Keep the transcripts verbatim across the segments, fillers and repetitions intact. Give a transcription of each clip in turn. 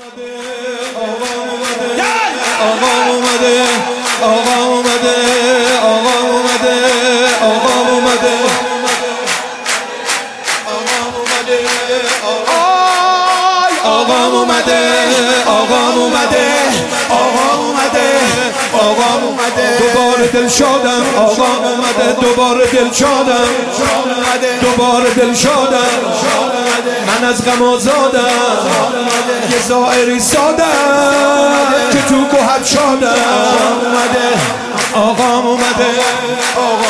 آقا اومده، آقا اومده، آقا اومده، آقا اومده، آقا اومده، آقا اومده، آقا اومده، آقا اومده، آقا اومده، دوباره دل شادم، آقا اومده، دوباره دل شادم، دوباره دل شادم، من از غم آزادم، یه زائری سادم که تو گوهر شادم، آقا اومده، آقا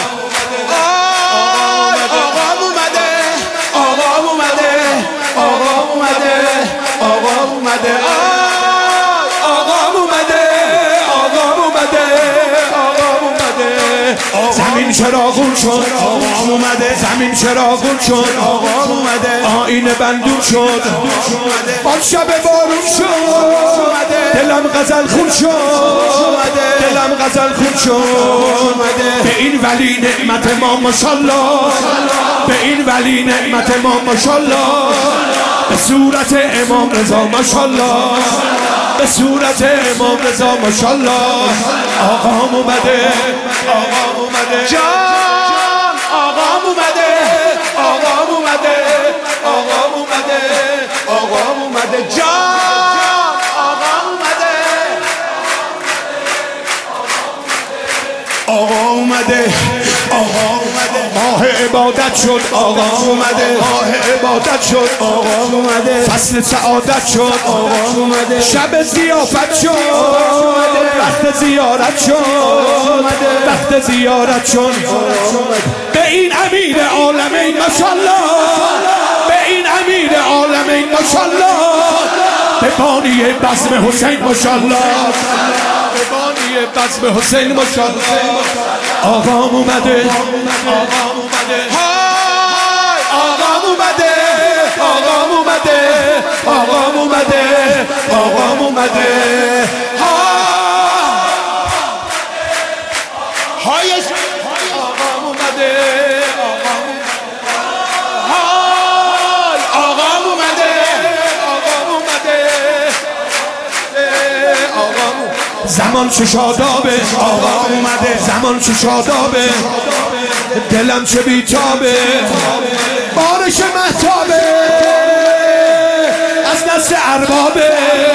آقا اومده، آقا اومده، آقا اومده، آقا اومده، آقا اومده، آقا اومده، آقا اومده، زمین چراغون شد، آقا اومده، زمین چراغون شد، آقا اومده، آینه بندون شد، آن شب بارون شد، دلم غزل خون شد، دلم غزل خون شد، به این ولی نعمت ما ماشاءالله، به این ولی نعمت ما ماشاءالله، به صورت امام رضا ماشاءالله، به صورت امام رضا ماشاءالله، آقا اومده، آقا اومده، جان آقا اومده، آقا اومده، آقا اومده، آقا اومده، جان آقا اومده، آقا اومده، آقا اومده، ماه عبادت شد، آقا اومده، ماه عبادت شد، آقا اومده، فصل سعادت شد، آقا اومده، شب ضیافت شد، وقت زیارت شد، وقت زیارت شد، به این امیر عالمین ماشاءالله، به این امیر عالمین ماشاءالله، به بانی بزم حسین ماشاءالله، به بانی بزم حسین ماشاءالله، آقا اومده، آقا اومده، آقا اومده، آقا اومده، آقا اومده، آقا اومده، هایش آقا اومده، آقا آقا اومده، آقا اومده، آقا زمان چه شادابه، آقا اومده، زمان چه شادابه، دلم چه بیتابه، بارش مهتابه از دست اربابه،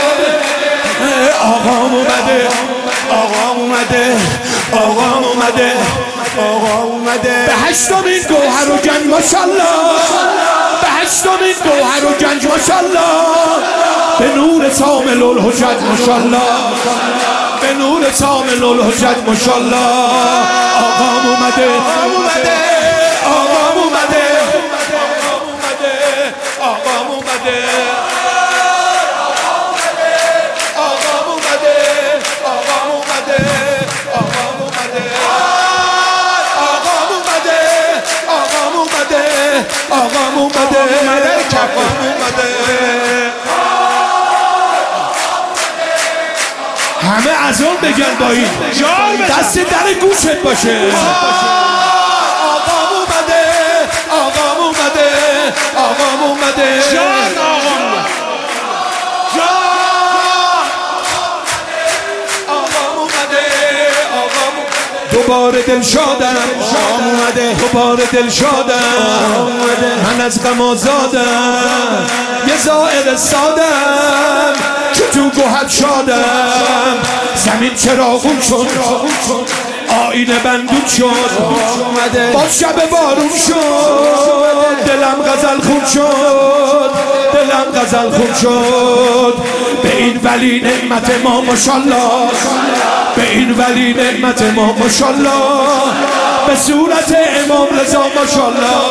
آقا اومده، آقا اومده، آقا اومده، آقا اومده، به هشتمین گوهر و گنج ماشاءالله، به هشتمین گوهر و گنج ماشاءالله، به نور کامل الحجت ماشاءالله، به نور کامل الحجت ماشاءالله، آقا اومده، اومده، آقا اومده، آقا اومده، آقا اومده، آقا اومده، آقا اومده، آقا اومده، آقا اومده، آقا اومده، آقا اومده، همه از اون بگن با این دست در گوشت باشه، آقا اومده، آقا اومده، آقا اومده، جان آقا اومده، جان آقا اومده، آقا دوباره دل شادم، آقا اومده، دوباره دل شادم، من از غم آزادم، یه زائر سادم که تو گوهر شادم، زمین چراغون شد، آینه بندون شد، با شب بارون شد، دلم غزل خون شد، دلم غزل خون شد، به این ولی نعمت ما ماشاءالله، به این ولی نعمت ما ماشاءالله، به صورت امام رضا ماشاءالله،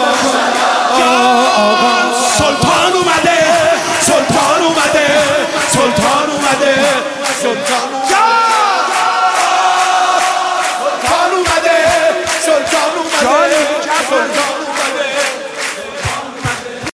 آقا سلطان اومده، سلطان اومده، سلطان